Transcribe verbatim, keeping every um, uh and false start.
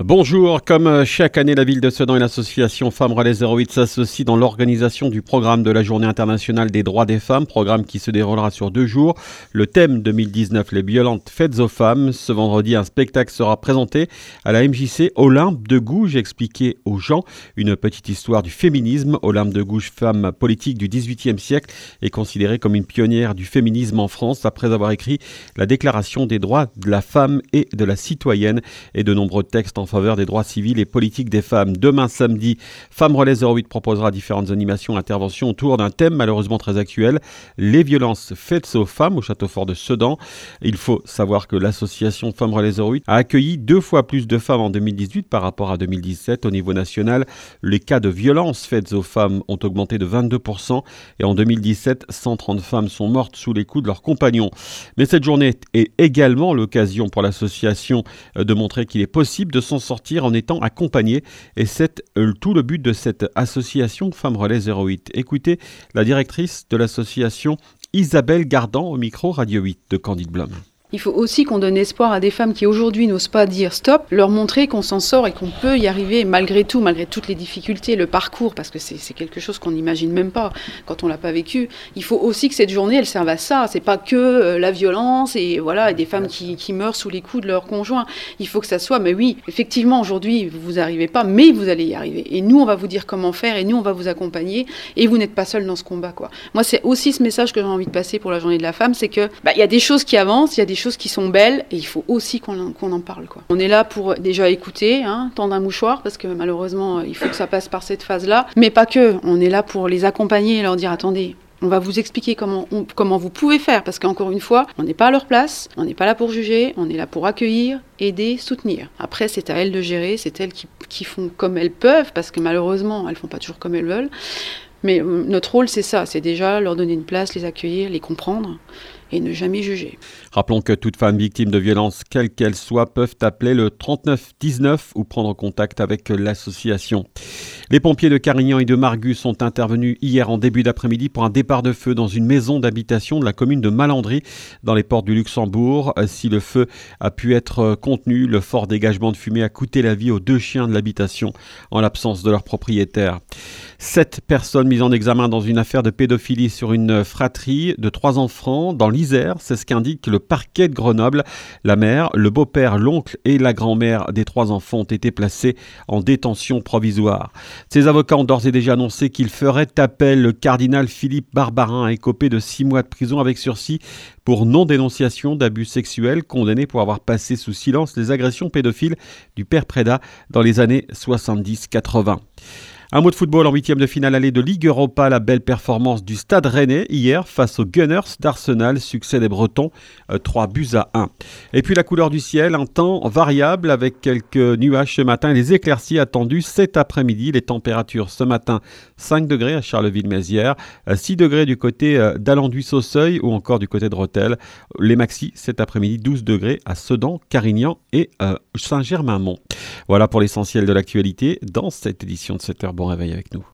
Bonjour, comme chaque année, la ville de Sedan et l'association Femmes Relais zéro huit s'associent dans l'organisation du programme de la Journée internationale des droits des femmes, programme qui se déroulera sur deux jours. Le thème deux mille dix-neuf, les violentes faites aux femmes. Ce vendredi, un spectacle sera présenté à la M J C Olympe de Gouges, expliqué aux gens une petite histoire du féminisme. Olympe de Gouges, femme politique du dix-huitième siècle, est considérée comme une pionnière du féminisme en France après avoir écrit la Déclaration des droits de la femme et de la citoyenne et de nombreux textes en faveur des droits civils et politiques des femmes. Demain samedi, Femmes Relais zéro huit proposera différentes animations, interventions autour d'un thème malheureusement très actuel, les violences faites aux femmes au château fort de Sedan. Il faut savoir que l'association Femmes Relais zéro huit a accueilli deux fois plus de femmes en deux mille dix-huit par rapport à deux mille dix-sept. Au niveau national, les cas de violences faites aux femmes ont augmenté de vingt-deux pour cent et en deux mille dix-sept, cent trente femmes sont mortes sous les coups de leurs compagnons. Mais cette journée est également l'occasion pour l'association de montrer qu'il est possible de s'en sortir en étant accompagné, et c'est euh, tout le but de cette association Femmes Relais zéro huit. Écoutez la directrice de l'association Isabelle Gardan au micro Radio huit de Candide Blum. Il faut aussi qu'on donne espoir à des femmes qui aujourd'hui n'osent pas dire stop, leur montrer qu'on s'en sort et qu'on peut y arriver malgré tout, malgré toutes les difficultés, le parcours, parce que c'est, c'est quelque chose qu'on n'imagine même pas quand on l'a pas vécu. Il faut aussi que cette journée, elle serve à ça. C'est pas que euh, la violence et voilà, et des femmes qui, qui meurent sous les coups de leur conjoint. Il faut que ça soit, mais oui, effectivement, aujourd'hui, vous n'arrivez pas, mais vous allez y arriver. Et nous, on va vous dire comment faire et nous, on va vous accompagner et vous n'êtes pas seul dans ce combat, quoi. Moi, c'est aussi ce message que j'ai envie de passer pour la journée de la femme, c'est que, bah, il y a des choses qui avancent, il y a des choses qui sont belles et il faut aussi qu'on en, qu'on en parle, quoi. On est là pour déjà écouter, hein, tendre un mouchoir parce que malheureusement il faut que ça passe par cette phase-là, mais pas que. On est là pour les accompagner et leur dire attendez, on va vous expliquer comment, on, comment vous pouvez faire parce qu'encore une fois, on n'est pas à leur place, on n'est pas là pour juger, on est là pour accueillir, aider, soutenir. Après, c'est à elles de gérer, c'est elles qui, qui font comme elles peuvent parce que malheureusement, elles font pas toujours comme elles veulent. Mais euh, notre rôle, c'est ça, c'est déjà leur donner une place, les accueillir, les comprendre et ne jamais juger. Rappelons que toute femme victime de violence, quelle qu'elle soit, peuvent appeler le trente-neuf dix-neuf ou prendre contact avec l'association. Les pompiers de Carignan et de Margus sont intervenus hier en début d'après-midi pour un départ de feu dans une maison d'habitation de la commune de Malandry, dans les ports du Luxembourg. Si le feu a pu être contenu, le fort dégagement de fumée a coûté la vie aux deux chiens de l'habitation en l'absence de leur propriétaire. Sept personnes mises en examen dans une affaire de pédophilie sur une fratrie de trois enfants dans l'Isère, c'est ce qu'indique le parquet de Grenoble. La mère, le beau-père, l'oncle et la grand-mère des trois enfants ont été placés en détention provisoire. Ces avocats ont d'ores et déjà annoncé qu'ils feraient appel. Le cardinal Philippe Barbarin a écopé de six mois de prison avec sursis pour non-dénonciation d'abus sexuels, condamné pour avoir passé sous silence les agressions pédophiles du père Preda dans les années soixante-dix quatre-vingts. Un mot de football en huitième de finale aller de Ligue Europa, la belle performance du Stade Rennais hier face aux Gunners d'Arsenal, succès des Bretons, euh, trois buts à un. Et puis la couleur du ciel, un temps variable avec quelques nuages ce matin et les éclaircies attendues cet après-midi. Les températures ce matin, cinq degrés à Charleville-Mézières, six degrés du côté euh, d'Alenduis-Sauseuil ou encore du côté de Rethel. Les maxis cet après-midi, douze degrés à Sedan, Carignan et euh, Saint-Germain-Mont. Voilà pour l'essentiel de l'actualité dans cette édition de sept heures. Bon réveil avec nous.